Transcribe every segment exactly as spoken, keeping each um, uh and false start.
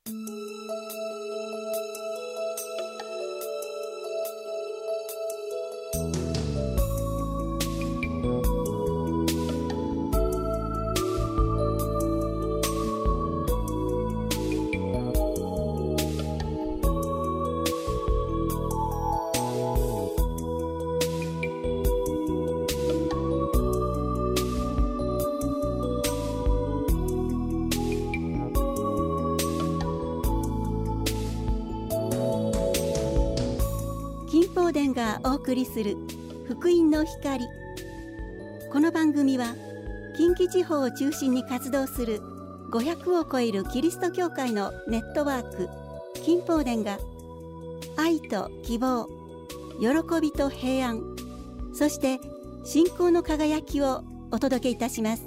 金宝殿がお送りする福音の光。この番組は近畿地方を中心に活動するごひゃくを超えるキリスト教会のネットワーク金宝殿が愛と希望、喜びと平安、そして信仰の輝きをお届けいたします。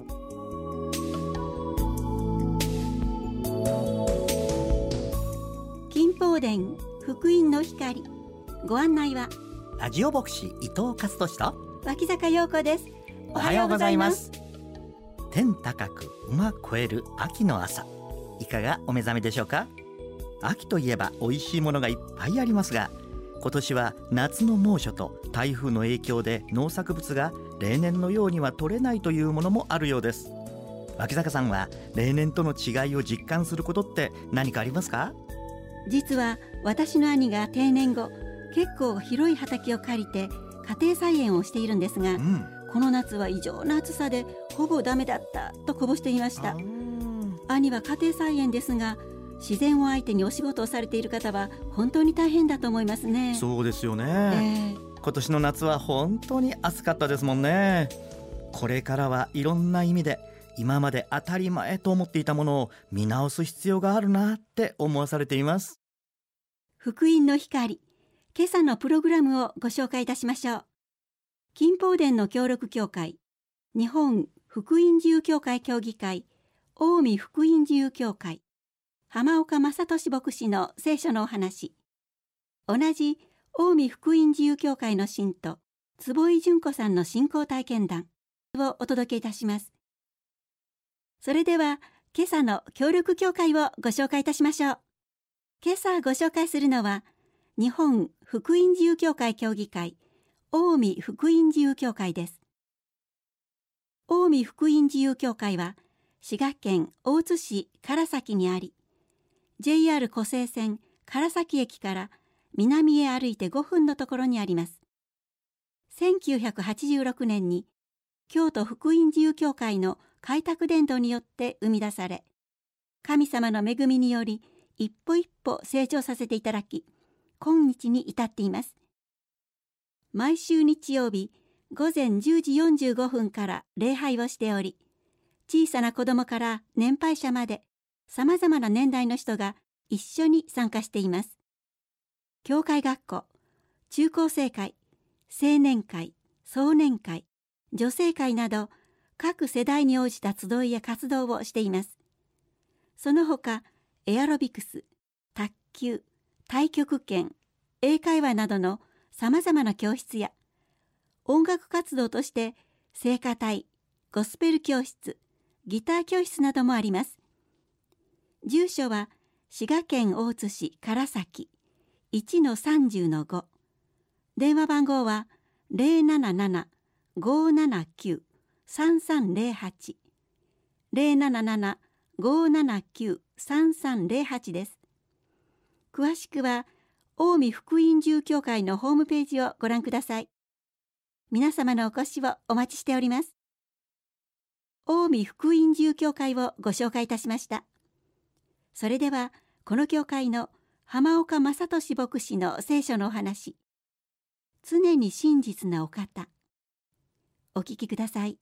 金宝殿福音の光、ご案内はラジオ牧師伊藤勝利と脇坂陽子です。 おはようございます。天高く馬越える秋の朝、いかがお目覚めでしょうか。秋といえば美味しいものがいっぱいありますが、今年は夏の猛暑と台風の影響で農作物が例年のようには取れないというものもあるようです。脇坂さんは例年との違いを実感することって何かありますか？ 実は私の兄が定年後、結構広い畑を借りて家庭菜園をしているんですが、うん、この夏は異常な暑さでほぼダメだったとこぼしていました。兄は家庭菜園ですが、自然を相手にお仕事をされている方は本当に大変だと思いますね。 そうですよね、えー、今年の夏は本当に暑かったですもんね。これからはいろんな意味で今まで当たり前と思っていたものを見直す必要があるなって思わされています。 福音の光、今朝のプログラムをご紹介いたしましょう。金宝殿の協力協会、日本福音自由協会協議会、近江福音自由協会、浜岡正俊牧師の聖書のお話、同じ近江福音自由協会の信徒坪井純子さんの信仰体験談をお届けいたします。それでは今朝の協力協会をご紹介いたしましょう。今朝ご紹介するのは、日本福音自由協会協議会近江福音自由協会です。近江福音自由協会は滋賀県大津市唐崎にあり、 ジェイアール 湖西線唐崎駅から南へ歩いてごふんのところにあります。せんきゅうひゃくはちじゅうろくねんに京都福音自由協会の開拓伝道によって生み出され、神様の恵みにより一歩一歩成長させていただき、今日に至っています。毎週日曜日午前じゅうじよんじゅうごふんから礼拝をしており、小さな子供から年配者までさまざまな年代の人が一緒に参加しています。教会学校、中高生会、青年会、壮年会、女性会など各世代に応じた集いや活動をしています。その他、エアロビクス、卓球、太極拳、英会話などのさまざまな教室や、音楽活動として聖歌隊、ゴスペル教室、ギター教室などもあります。住所は滋賀県大津市唐崎 いちのさんじゅうのご、電話番号は ゼロなななな ごーななきゅう さんさんゼロはち ゼロなななな ごーななきゅう さんさんゼロはちです。詳しくは近江福音自由協会のホームページをご覧ください。皆様のお越しをお待ちしております。近江福音自由協会をご紹介いたしました。それではこの教会の浜岡正俊牧師の聖書のお話、常に真実なお方、お聞きください。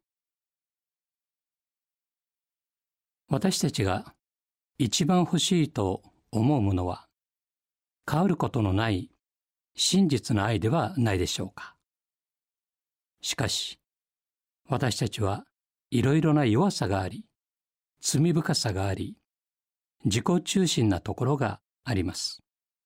私たちが一番欲しいと思うものは、変わることのない真実の愛ではないでしょうか。しかし、私たちはいろいろな弱さがあり、罪深さがあり、自己中心なところがあります。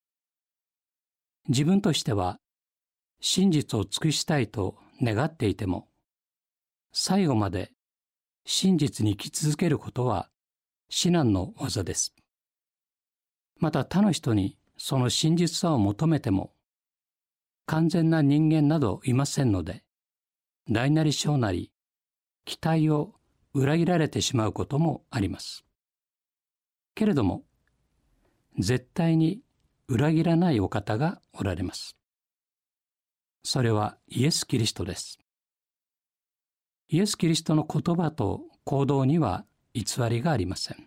自分としては真実を尽くしたいと願っていても、最後まで真実に生き続けることは至難の業です。 また他の人にその真実さを求めても、完全な人間などいませんので、大なり小なり、期待を裏切られてしまうこともあります。けれども、絶対に裏切らないお方がおられます。それはイエス・キリストです。イエス・キリストの言葉と行動には偽りがありません。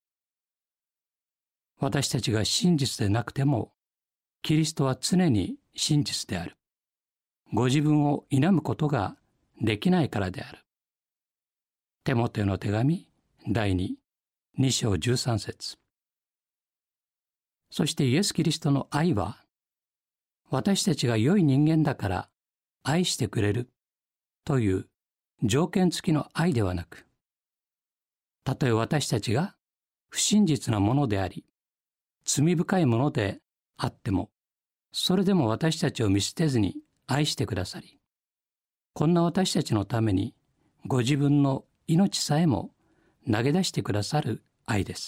私たちが真実でなくても、キリストは常に真実である。ご自分を否むことができないからである。テモテの手紙だいに、に章じゅうさん節。そしてイエス・キリストの愛は、私たちが良い人間だから愛してくれるという条件付きの愛ではなく、たとえ私たちが不真実なものであり、罪深いものであっても、それでも私たちを見捨てずに愛してくださり、こんな私たちのためにご自分の命さえも投げ出してくださる愛です。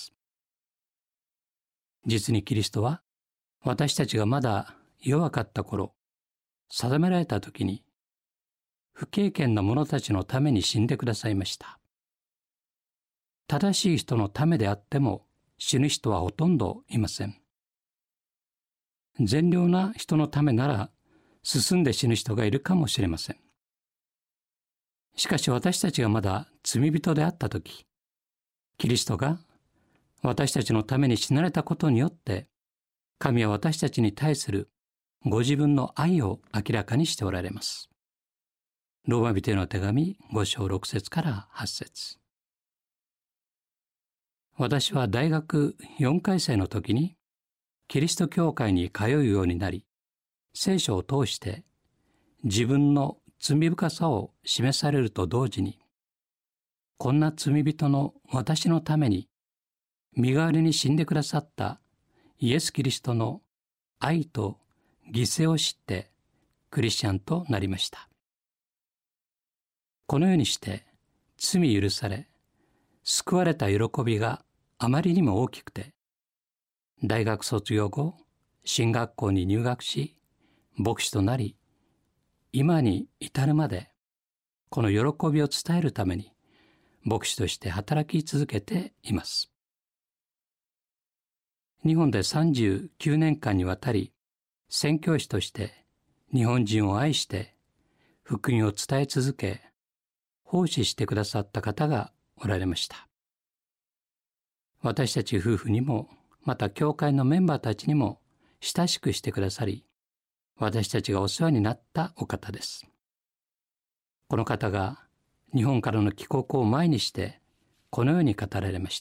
実にキリストは、私たちがまだ弱かった頃、定められた時に、不経験な者たちのために死んでくださいました。正しい人のためであっても死ぬ人はほとんどいません。善良な人のためなら進んで死ぬ人がいるかもしれません。しかし私たちがまだ罪人であったとき、キリストが私たちのために死なれたことによって、神は私たちに対するご自分の愛を明らかにしておられます。ローマ人への手紙ご章ろく節からはち節。私は大学よんかい生の時にキリスト教会に通うようになり、聖書を通して自分の罪深さを示されると同時に、こんな罪人の私のために身代わりに死んでくださったイエス・キリストの愛と犠牲を知ってクリスチャンとなりました。このようにして罪許され、救われた喜びがあまりにも大きくて、大学卒業後、神学校に入学し、牧師となり、今に至るまで、この喜びを伝えるために、牧師として働き続けています。日本でさんじゅうきゅうねんかんにわたり、宣教師として日本人を愛して、福音を伝え続け、奉仕してくださった方がおられました。私たち夫婦にも、また教会のメンバーたちにも親しくしてくださり、私たちがお世話になったお方です。この方が日本からの帰国を前にしてこのように語られました。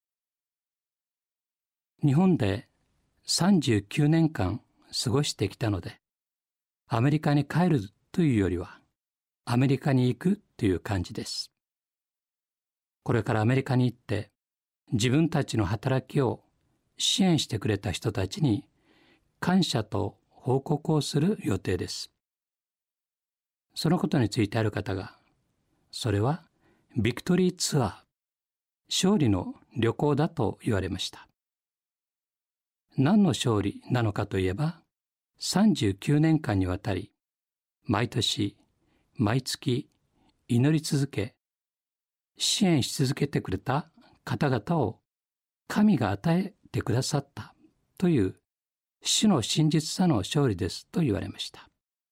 日本でさんじゅうきゅうねんかん過ごしてきたので、アメリカに帰るというよりはアメリカに行くという感じです。これからアメリカに行って自分たちの働きを支援してくれた人たちに感謝と報告をする予定です。そのことについてある方が、それはビクトリーツアー、勝利の旅行だと言われました。何の勝利なのかといえば、さんじゅうきゅうねんかんにわたり、毎年、毎月祈り続け、支援し続けてくれた方々を神が与えてくださったという主の真実さの勝利ですと言われました。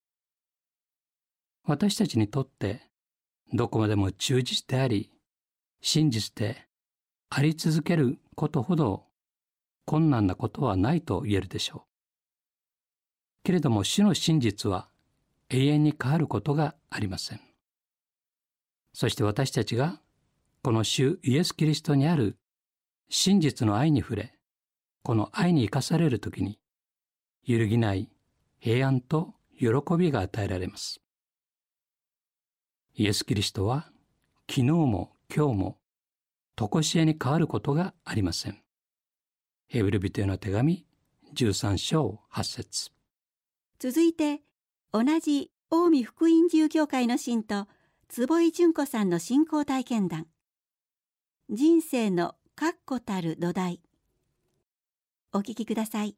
私たちにとってどこまでも忠実であり、真実であり続けることほど困難なことはないと言えるでしょう。けれども主の真実は永遠に変わることがありません。そして私たちがこの主イエス・キリストにある真実の愛に触れ、この愛に生かされるときに、揺るぎない平安と喜びが与えられます。イエス・キリストは昨日も今日も常しえに変わることがありません。ヘブル人への手紙じゅうさん章はち節。 続いて、同じ近江福音自由教会の信徒坪井純子さんの信仰体験談、人生の確固たる土台。 お聞きください。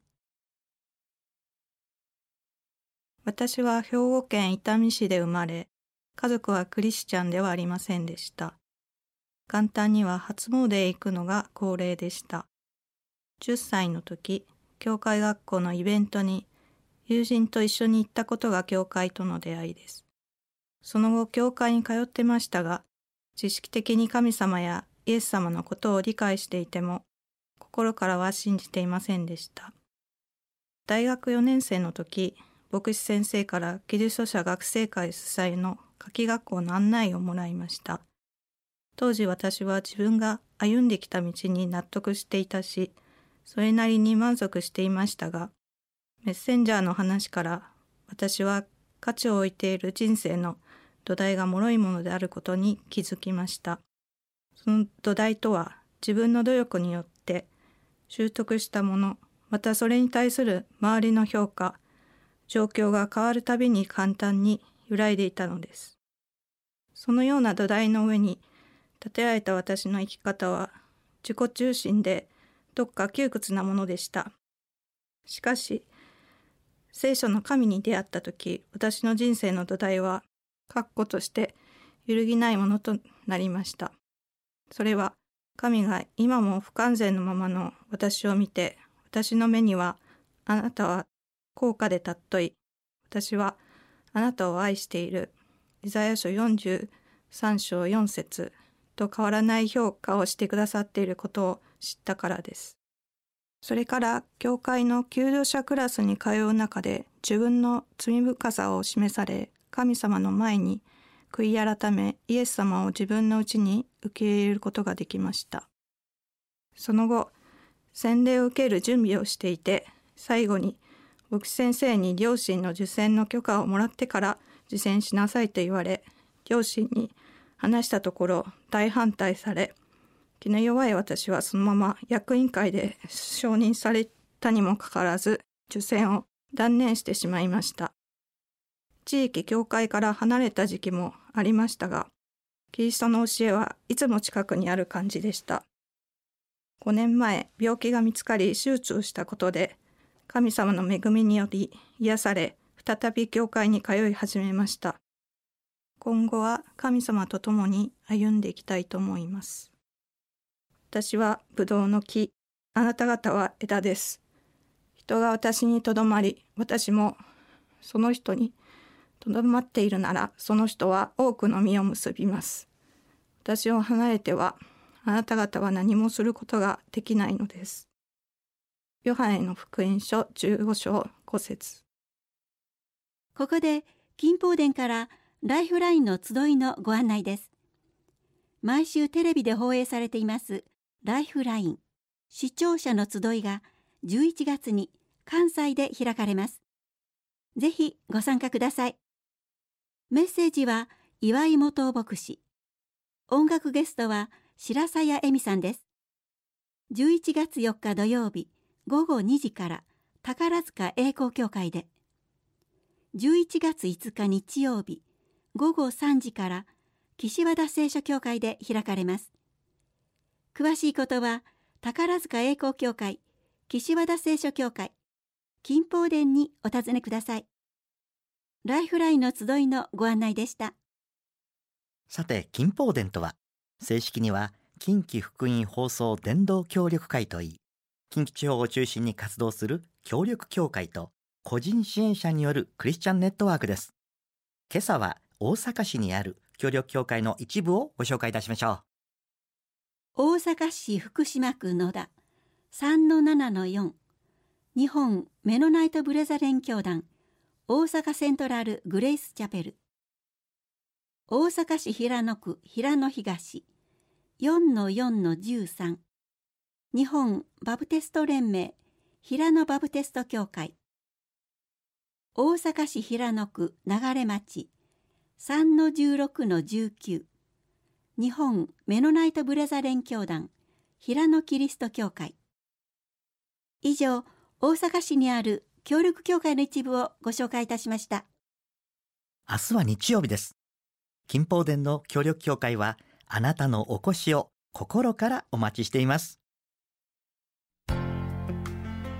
私は兵庫県伊丹市で生まれ、家族はクリスチャンではありませんでした。元旦には初詣へ行くのが恒例でした。じゅっさいの時、教会学校のイベントに友人と一緒に行ったことが教会との出会いです。その後、教会に通ってましたが、知識的に神様やイエス様のことを理解していても、心からは信じていませんでした。大学よねん生の時、牧師先生からキリスト者学生会主催の夏季学校の案内をもらいました。当時私は自分が歩んできた道に納得していたし、それなりに満足していましたが、メッセンジャーの話から私は価値を置いている人生の土台が脆いものであることに気づきました。その土台とは自分の努力によって習得したもの、またそれに対する周りの評価、状況が変わるたびに簡単に揺らいでいたのです。そのような土台の上に立てられた私の生き方は自己中心でどっか窮屈なものでした。しかし、聖書の神に出会ったとき、私の人生の土台は確固として揺るぎないものとなりました。それは神が今も不完全のままの私を見て、私の目にはあなたは高価で尊い、私はあなたを愛している、イザヤ書よんじゅうさん章よん節と変わらない評価をしてくださっていることを知ったからです。それから教会の求道者クラスに通う中で自分の罪深さを示され、神様の前に悔い改め、イエス様を自分のうちに受け入れることができました。その後、洗礼を受ける準備をしていて、最後に牧師先生に両親の受洗の許可をもらってから受洗しなさいと言われ、両親に話したところ大反対され、気の弱い私はそのまま役員会で承認されたにもかかわらず受洗を断念してしまいました。地域教会から離れた時期もありましたが、キリストの教えはいつも近くにある感じでした。ごねんまえ、病気が見つかり手術をしたことで、神様の恵みにより癒され、再び教会に通い始めました。今後は神様と共に歩んでいきたいと思います。私はブドウの木、あなた方は枝です。人が私にとどまり、私もその人にとどまっているなら、その人は多くの実を結びます。私を離れては、あなた方は何もすることができないのです。ヨハネの福音書じゅうご章ご節。 ここで金宝殿からライフラインの集いのご案内です。毎週テレビで放映されていますライフライン視聴者の集いがじゅういちがつに関西で開かれます。ぜひご参加ください。メッセージは岩井元牧師。音楽ゲストは白鞘恵美さんです。じゅういちがつよっか土曜日ごごにじから宝塚栄光教会で、じゅういちがついつか日曜日ごごさんじから岸和田聖書教会で開かれます。詳しいことは宝塚栄光教会岸和田聖書教会金宝殿にお尋ねください。ライフラインの集いのご案内でした。 さて、金宝殿とは正式には近畿福音放送伝道協力会といい、近畿地方を中心に活動する協力協会と個人支援者によるクリスチャンネットワークです。今朝は大阪市にある協力協会の一部をご紹介いたしましょう。 大阪市福島区野田 さんのななのよん 日本メノナイトブレザレン教団大阪セントラルグレイスチャペル、大阪市平野区平野東 よんのよんのじゅうさん 日本バプテスト連盟平野バプテスト教会、大阪市平野区流町 さんのじゅうろくのじゅうきゅう 日本メノナイトブレザレン教団平野キリスト教会。以上、大阪市にある協力教会の一部をご紹介いたしました。 明日は日曜日です。金宝殿の協力協会はあなたのお越しを心からお待ちしています。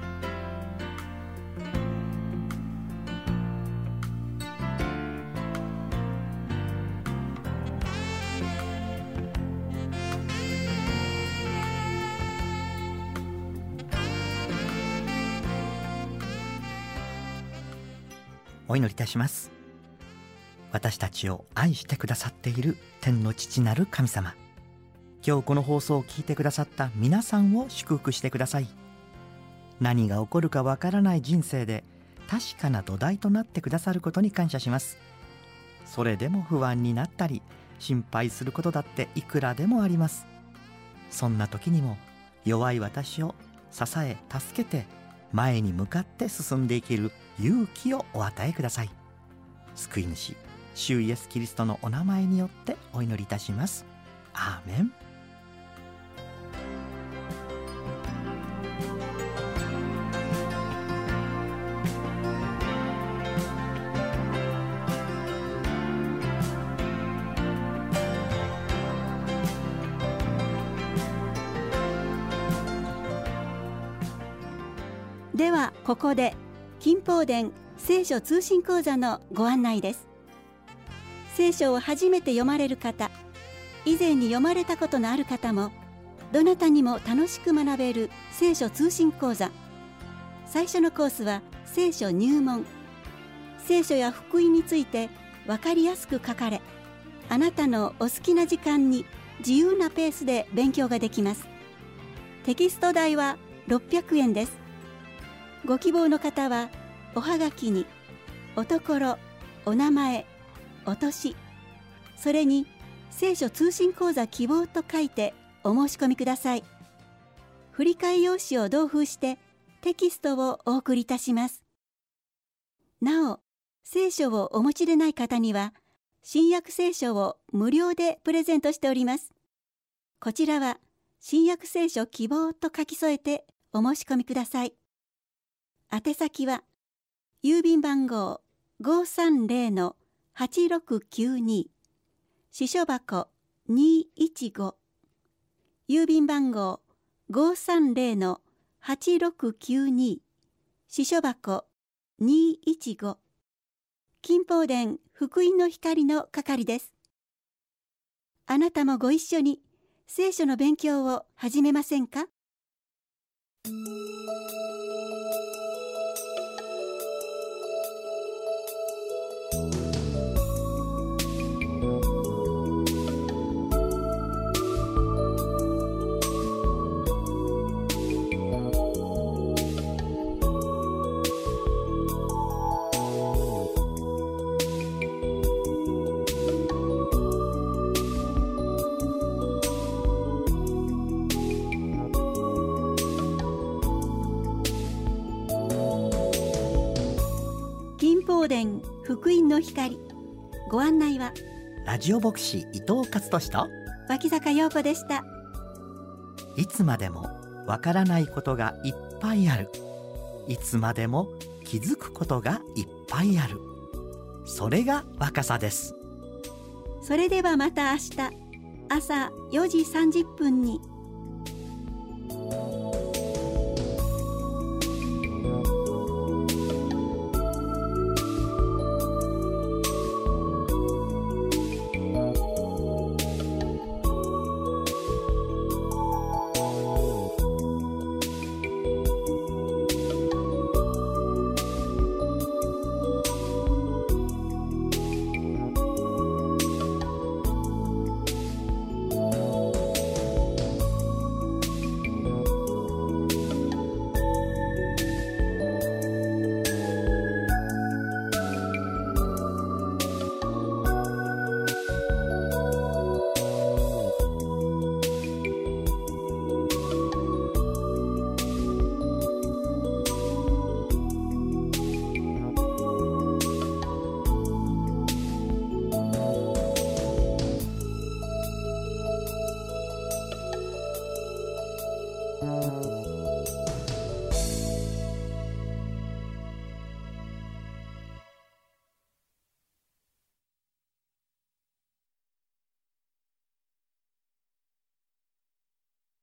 お祈りいたします。私たちを愛してくださっている天の父なる神様、今日この放送を聞いてくださった皆さんを祝福してください。何が起こるかわからない人生で確かな土台となってくださることに感謝します。それでも不安になったり心配することだっていくらでもあります。そんな時にも弱い私を支え助けて前に向かって進んでいける勇気をお与えください。救い主主イエスキリストのお名前によってお祈りいたします。アーメン。 ではここで金宝殿聖書通信講座のご案内です。聖書を初めて読まれる方、以前に読まれたことのある方もどなたにも楽しく学べる聖書通信講座。最初のコースは聖書入門。聖書や福音について分かりやすく書かれ、あなたのお好きな時間に自由なペースで勉強ができます。テキスト代はろっぴゃくえんです。ご希望の方はおはがきにおところ、お名前、お年、それに聖書通信講座希望と書いてお申し込みください。振り替え用紙を同封してテキストをお送りいたします。なお、聖書をお持ちでない方には新約聖書を無料でプレゼントしております。こちらは新約聖書希望と書き添えてお申し込みください。宛先は郵便番号 ごーさんぜろのはちろくきゅうに 支所箱にーいちご、郵便番号 ごーさんぜろのはちろくきゅうに 支所箱にーいちご、金宝殿福音の光の係です。あなたもご一緒に聖書の勉強を始めませんか？金宝殿福音の光、ご案内はラジオ牧師伊藤勝利と脇坂陽子でした。 いつまでもわからないことがいっぱいある。いつまでも気づくことがいっぱいある。それが若さです。 それではまた明日朝よじさんじゅっぷんに。 うん。